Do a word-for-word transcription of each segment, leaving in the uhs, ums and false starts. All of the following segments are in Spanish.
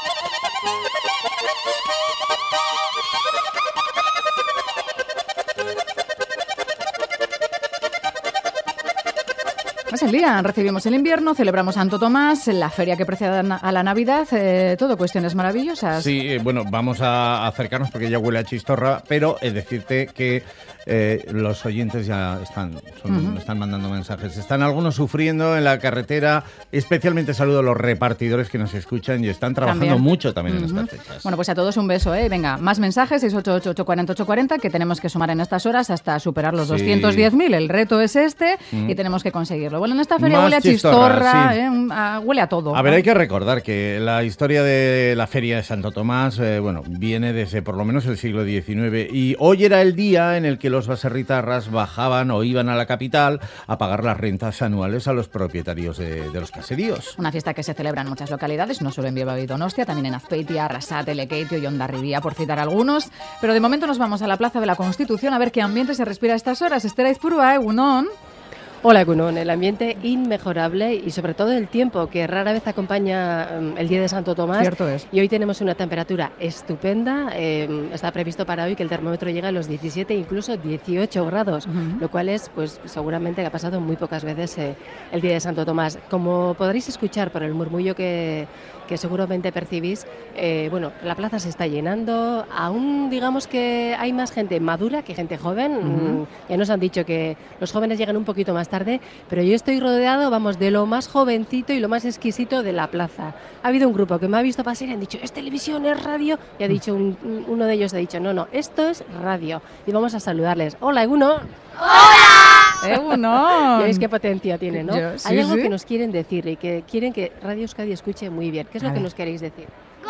Es el día, recibimos el invierno, celebramos Santo Tomás, la feria que precede a la Navidad, eh, todo cuestiones maravillosas. Sí, eh, bueno, vamos a acercarnos porque ya huele a chistorra, pero es decirte que eh, los oyentes ya están, son, uh-huh. están mandando mensajes. Están algunos sufriendo en la carretera, especialmente saludo a los repartidores que nos escuchan y están trabajando también. mucho también uh-huh. en estas fechas. Bueno, pues a todos un beso, ¿eh? Venga, más mensajes, seis ocho ocho, ocho cuatro cero, ocho cuatro cero, que tenemos que sumar en estas horas hasta superar los sí. doscientos diez mil. El reto es este uh-huh. y tenemos que conseguirlo. Bueno, en esta feria más huele a chistorra, chistorra sí. eh, a, huele a todo. A ver, hay que recordar que la historia de la feria de Santo Tomás, eh, bueno, viene desde por lo menos el siglo diecinueve y hoy era el día en el que los baserritarras bajaban o iban a la capital a pagar las rentas anuales a los propietarios de, de los caseríos. Una fiesta que se celebra en muchas localidades, no solo en Bilbao y Donostia, también en Azpeitia, Arrasate, Lekeitio y Hondarribia, por citar algunos. Pero de momento nos vamos a la Plaza de la Constitución a ver qué ambiente se respira a estas horas. Esther Aizpurua, Egunon. Hola, Egunon. El ambiente inmejorable y sobre todo el tiempo, que rara vez acompaña um, el día de Santo Tomás. Cierto es. Y hoy tenemos una temperatura estupenda. Eh, está previsto para hoy que el termómetro llegue a los diecisiete, incluso dieciocho grados, uh-huh. lo cual es, pues, seguramente que ha pasado muy pocas veces eh, el día de Santo Tomás. Como podréis escuchar por el murmullo que, que seguramente percibís, eh, bueno, la plaza se está llenando. Aún digamos que hay más gente madura que gente joven. Uh-huh. Ya nos han dicho que los jóvenes llegan un poquito más tarde, pero yo estoy rodeado, vamos, de lo más jovencito y lo más exquisito de la plaza. Ha habido un grupo que me ha visto pasar y han dicho, ¿es televisión, es radio? Y ha dicho un, uno de ellos ha dicho, no, no, esto es radio. Y vamos a saludarles. Hola, Eguno. ¡Hola! Eguno. Ya veis qué potencia tiene, ¿no? Yo, sí, Hay algo sí. que nos quieren decir y que quieren que Radio Euskadi escuche muy bien. ¿Qué es lo a que ver. nos queréis decir?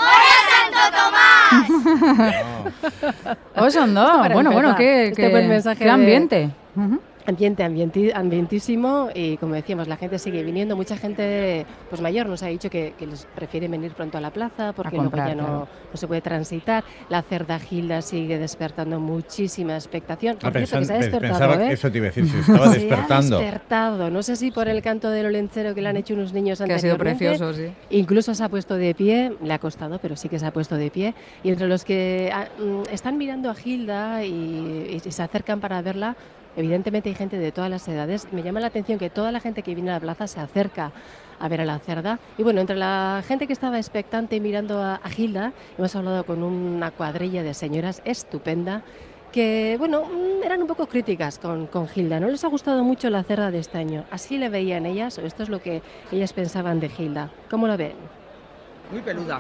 ¡Goya Santo Tomás! Oh, son dos. Bueno, bueno, qué, este qué, buen mensaje qué ambiente. De... Uh-huh. Ambiente, ambienti, ambientísimo y como decíamos, la gente sigue viniendo, mucha gente pues mayor nos ha dicho que, que les prefiere venir pronto a la plaza porque a comprar, luego ya no, claro. no se puede transitar. La cerda Gilda sigue despertando muchísima expectación. Por Ah, cierto, pensan, que se ha despertado, pensaba ¿eh? que eso te iba a decir, se estaba se despertando. ha despertado, no sé si por el canto del olentzero que le han hecho unos niños que ha sido anteriormente. precioso, sí. Incluso se ha puesto de pie, le ha costado, pero sí que se ha puesto de pie. Y entre los que ah, están mirando a Gilda y, y se acercan para verla, evidentemente hay gente de todas las edades. Me llama la atención que toda la gente que viene a la plaza se acerca a ver a la cerda. Y bueno, entre la gente que estaba expectante mirando a, a Gilda, hemos hablado con una cuadrilla de señoras estupenda que, bueno, eran un poco críticas con, con Gilda. No les ha gustado mucho la cerda de este año. Así le veían ellas, o esto es lo que ellas pensaban de Gilda. ¿Cómo lo ven? Muy peluda.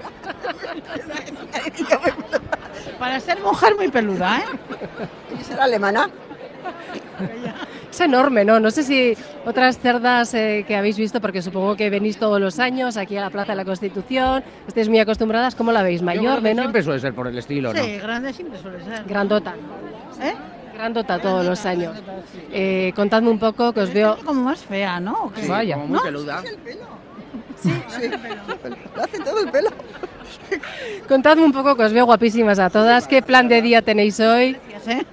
Para ser mujer muy peluda, ¿eh? ¿Y será alemana? Es enorme, ¿no? No sé si otras cerdas eh, que habéis visto, porque supongo que venís todos los años aquí a la Plaza de la Constitución, estáis muy acostumbradas, ¿cómo la veis? ¿Mayor, menor? Siempre suele ser por el estilo, ¿no? Sí, grande siempre suele ser. Grandota. ¿Eh? Grandota todos los años. Eh, contadme un poco, que os veo... Como más fea, ¿no? Sí, Vaya. como muy ¿No? peluda. Sí, sí. Lo hace todo el pelo. Contadme un poco, que os veo guapísimas a todas. ¿Qué plan de día tenéis hoy? ¿Eh?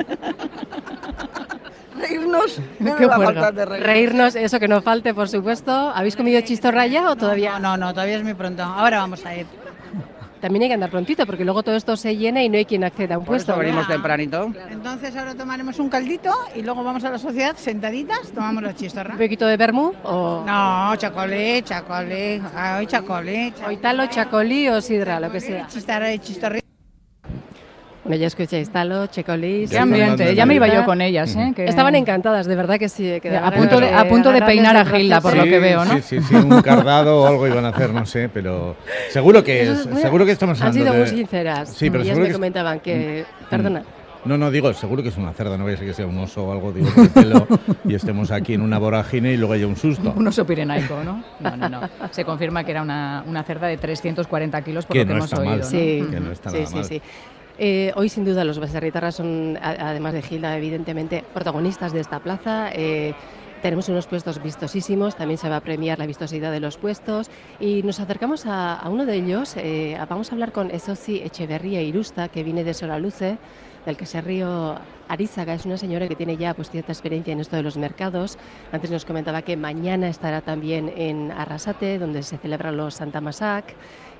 Reírnos. No Qué me va a juerga. faltar de reír. Reírnos, eso que no falte, por supuesto. ¿Habéis comido chistorra ya o todavía? No, no, no, todavía es muy pronto. Ahora vamos a ir. También hay que andar prontito, porque luego todo esto se llena y no hay quien acceda a un Por puesto. eso venimos Ya. tempranito. Entonces ahora tomaremos un caldito y luego vamos a la sociedad sentaditas, tomamos la chistorra. ¿Un poquito de vermú o...? No, chacolé, chacolé, ay, chacolé, O italo, chacolí o sidra, lo que sea. Chistorra, chistorri. Bueno, ya escucháis, talo, checolí... Qué ambiente, ya me iba yo con ellas, ¿eh? Que... Estaban encantadas, de verdad que sí. Que A punto de, a punto de peinar a Gilda, por Sí, lo que veo, ¿no? Sí, sí, sí, un cardado o algo iban a hacer, no sé, pero seguro que es, Eso es muy- seguro que estamos Han hablando sido de... muy sinceras. Sí, pero Ellas seguro me que es- comentaban que... Perdona. No, no, digo, seguro que es una cerda, no vaya a ser que sea un oso o algo, digo, de pelo, y estemos aquí en una vorágine y luego haya un susto. Un oso pirenaico, ¿no? No, no, no. Se confirma que era una, una cerda de trescientos cuarenta kilos, por Que lo que no hemos está oído, mal. ¿no? Sí, Que no está sí, nada sí, mal. sí. Eh, hoy sin duda los baserritarras son, a- además de Gilda, evidentemente protagonistas de esta plaza. Eh, tenemos unos puestos vistosísimos, también se va a premiar la vistosidad de los puestos y nos acercamos a, a uno de ellos. Eh, vamos a hablar con Esosi Echeverría Irusta, que viene de Solaluce, del Caserrío Arizaga. Es una señora que tiene ya pues, cierta experiencia en esto de los mercados. Antes nos comentaba que mañana estará también en Arrasate, donde se celebran los Santa Masak.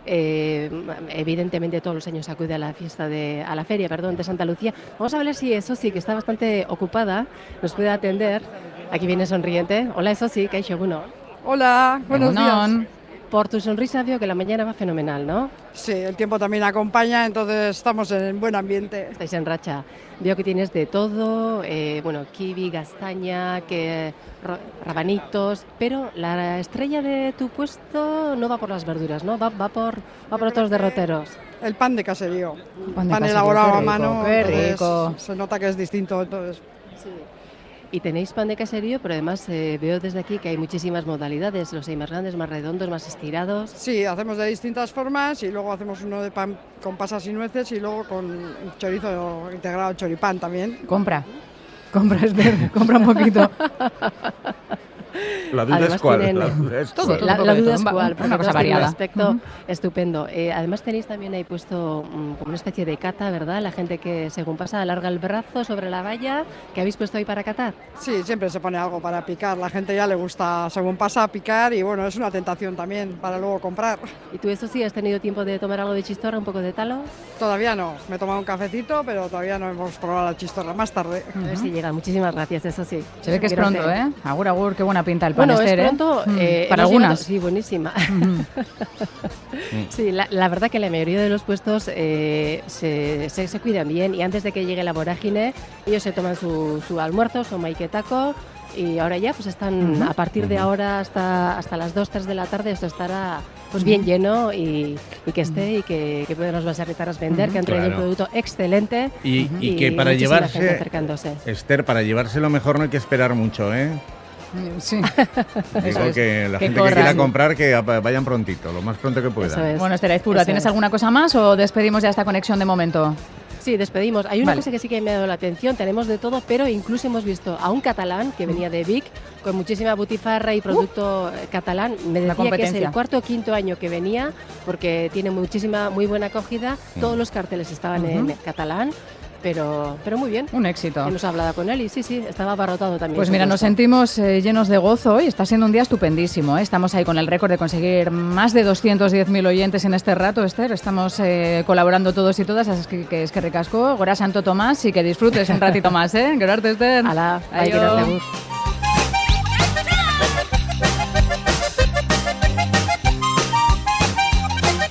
eh, evidentemente todos los años acude a la fiesta de, a la feria, perdón, de Santa Lucía. Vamos a ver si Sosi, que está bastante ocupada, nos puede atender. Aquí viene sonriente. Hola Sosi, Kaixo, bueno. Hola, buenos días. Por tu sonrisa veo que la mañana va fenomenal, ¿no? Sí, el tiempo también acompaña, entonces estamos en buen ambiente. Estáis en racha. Veo que tienes de todo, eh, bueno, kiwi, castaña, que, rabanitos, pero la estrella de tu puesto no va por las verduras, ¿no? Va, va, por, va por otros derroteros. El pan de caserío, pan, de pan caserío, elaborado a mano, qué rico. Se nota que es distinto, entonces... Sí. Y tenéis pan de caserío, pero además eh, veo desde aquí que hay muchísimas modalidades, los hay más grandes, más redondos, más estirados. Sí, hacemos de distintas formas y luego hacemos uno de pan con pasas y nueces y luego con chorizo integrado, choripán también. Compra, compra, Esther, compra un poquito. La duda además es cuál. Tienen, la duda es todo, cuál. La, la duda es cuál, porque una cosa tiene un variada. aspecto Uh-huh. estupendo. Eh, además tenéis también ahí puesto um, como una especie de cata, ¿verdad? La gente que según pasa alarga el brazo sobre la valla. ¿Qué habéis puesto ahí para catar? Sí, siempre se pone algo para picar. La gente ya le gusta según pasa a picar y bueno, es una tentación también para luego comprar. ¿Y tú eso sí, has tenido tiempo de tomar algo de chistorra, un poco de talo? Todavía no, me he tomado un cafecito, pero todavía no hemos probado la chistorra, más tarde. Uh-huh. A ver si llega. Muchísimas gracias, eso sí. Se ve que es pronto, ¿eh? Agur, agur, qué buena pinta el pan, bueno, Esther, es pronto, ¿eh? eh, Para hemos algunas. Llegado, sí, buenísima. Sí, la, la verdad que la mayoría de los puestos eh, se, se, se cuidan bien y antes de que llegue la vorágine, ellos se toman su, su almuerzo, su maiketako, y ahora ya pues están, uh-huh. a partir de ahora hasta, hasta las dos, tres de la tarde, esto estará pues bien lleno y, y que esté y que, que puedan los baserritarras vender, uh-huh. que han traído claro. un producto excelente. Y, uh-huh. y que para y llevarse, acercándose. Esther, para llevarse lo mejor no hay que esperar mucho, ¿eh? Sí. Digo es. que la que gente corran. que quiera comprar que vayan prontito, lo más pronto que puedan. Es. Bueno, Esther Aizpurua, ¿tienes es. alguna cosa más o despedimos ya esta conexión de momento? Sí, despedimos. Hay una vale. cosa que sí que me ha dado la atención, tenemos de todo, pero incluso hemos visto a un catalán que venía de Vic con muchísima butifarra y producto uh, catalán. Me decía que es el cuarto o quinto año que venía porque tiene muchísima, muy buena acogida. Uh-huh. Todos los carteles estaban uh-huh. en catalán. Pero, pero muy bien. Un éxito. Hemos hablado con él y sí, sí, estaba abarrotado también. Pues mira, nos sentimos eh, llenos de gozo y está siendo un día estupendísimo, ¿eh? Estamos ahí con el récord de conseguir más de doscientos diez mil oyentes en este rato, Esther. Estamos eh, colaborando todos y todas, así que, que es que ricasco. Gora Santo Tomás y que disfrutes un ratito más, ¿eh? Gerarte, Esther. Alá, hay que